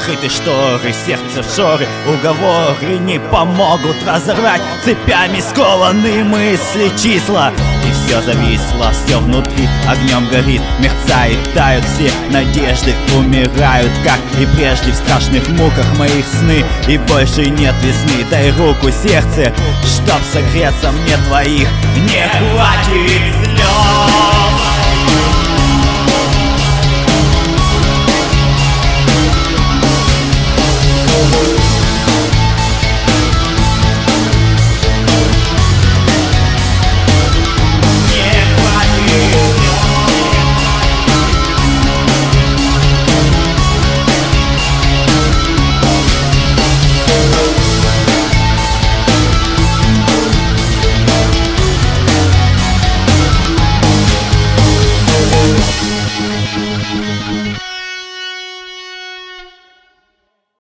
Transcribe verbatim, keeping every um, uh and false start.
закрыты шторы, сердце шоры, уговоры не помогут разорвать цепями скованные мысли числа. И все зависло, все внутри огнем горит, мерцает, тают все надежды, умирают, как и прежде, в страшных муках моих сны. И больше нет весны, дай руку, сердце, чтоб согреться мне твоих. Не хватит слез.